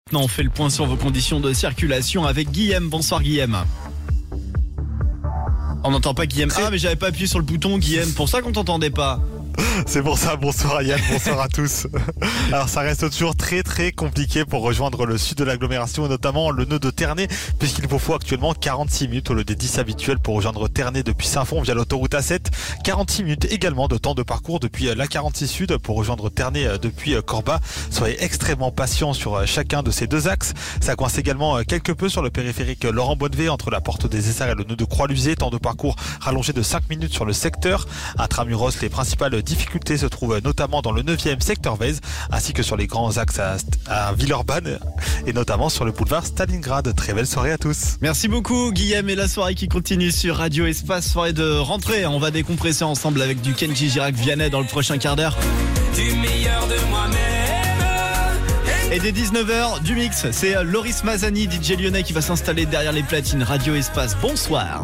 Maintenant, on fait le point sur vos conditions de circulation avec Guillaume. Bonsoir Guillaume. On n'entend pas Guillaume. Ah, mais j'avais pas appuyé sur le bouton Guillaume, pour ça qu'on t'entendait pas. C'est pour ça, bonsoir Yann, bonsoir à tous. Alors ça reste toujours très compliqué pour rejoindre le sud de l'agglomération et notamment le nœud de Ternay, puisqu'il vous faut actuellement 46 minutes au lieu des 10 habituels pour rejoindre Ternay depuis Saint-Fond via l'autoroute A7. 46 minutes également de temps de parcours depuis la 46 Sud pour rejoindre Ternay depuis Corba. Soyez extrêmement patients sur chacun de ces deux axes. Ça coince également quelque peu sur le périphérique Laurent Bonnevet entre la porte des Essarts et le nœud de Croix-Lusé. Temps de parcours rallongé de 5 minutes sur le secteur. Intramuros, les principales difficultés se trouvent notamment dans le 9e secteur Vèze, ainsi que sur les grands axes à Villeurbanne et notamment sur le boulevard Stalingrad. Très belle soirée à tous. Merci beaucoup Guillaume, et la soirée qui continue sur Radio Espace, soirée de rentrée. On va décompresser ensemble avec du Kenji Girac Vianney dans le prochain quart d'heure. Du meilleur de moi-même. Et dès 19h, du mix, c'est Loris Mazani, DJ lyonnais qui va s'installer derrière les platines. Radio Espace, bonsoir.